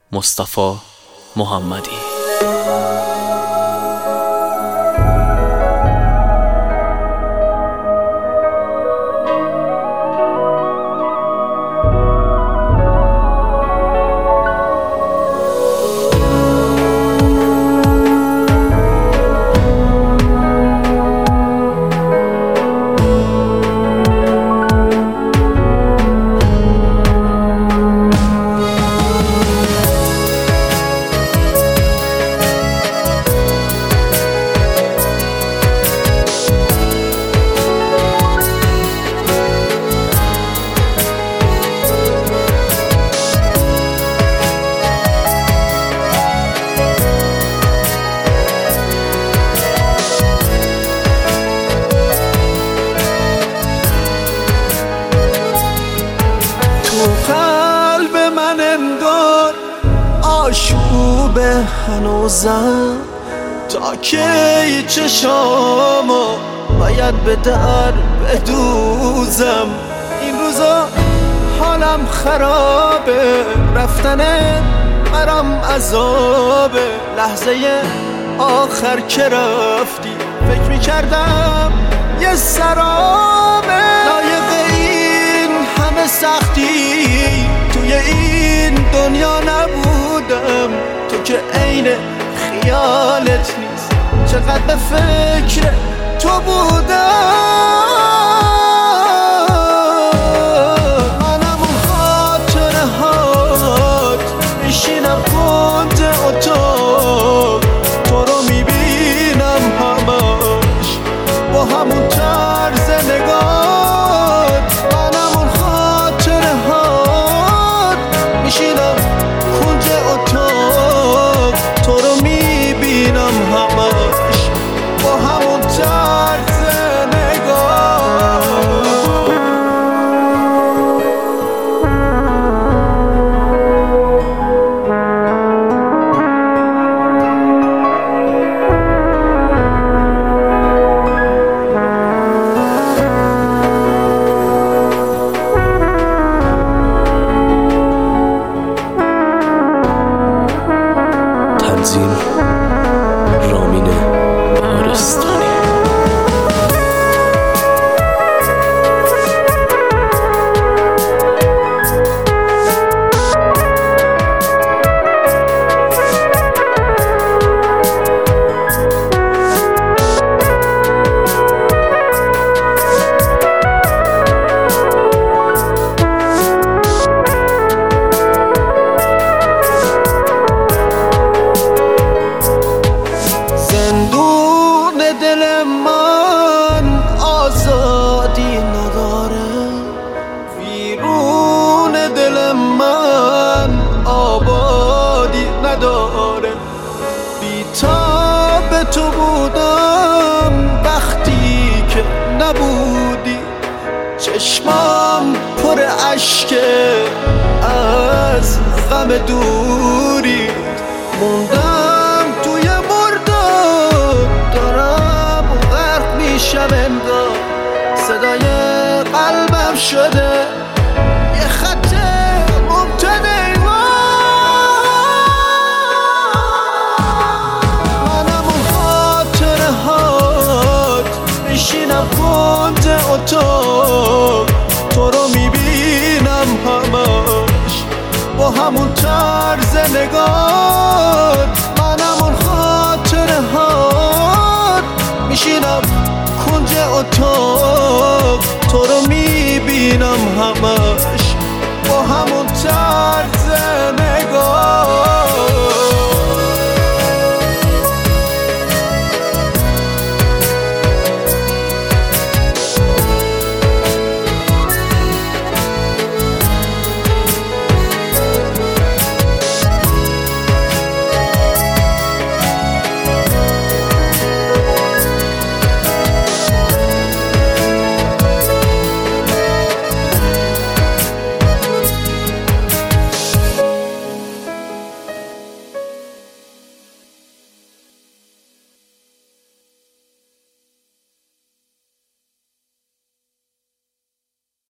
مصطفی محمدی. قلب من انگار آشوب هنوزم، تا کی چشامو باید به در بدوزم. این روزا حالم خرابه، رفتن برام عذابه. لحظه آخر که رفتی فکر میکردم یه سرابه. لایق این همه سختی توی این دنیا نبودم، تو که عین خیالت نیست. چقدر به فکر تو بودم. منم اون خاطره هات میشینم کنج اتاق، تو رو میبینم همش با همون طرز نگات. منم اون خاطره هات میشینم کنج اتاق، تو رو میبینم همش با همون طرز نگاه. تنظیم رامین بهارستانی. دل من آزادی نداره، ویرون دل من آبادی نداره. بی‌تاب تو بودم وقتی که نبودی، چشمام پر اشکه از غم دوری. موندم توی مرداد، دارم غرق میشم انگار. صدای قلبم شده یه خط مبتدی. منم اون خاطره هات میشینم کنج اتاق، تو رو میبینم همش با همون طرز نگات. منم اون خاطره هات میشینم کنج اتاق، تو رو میبینم همش با همون طرز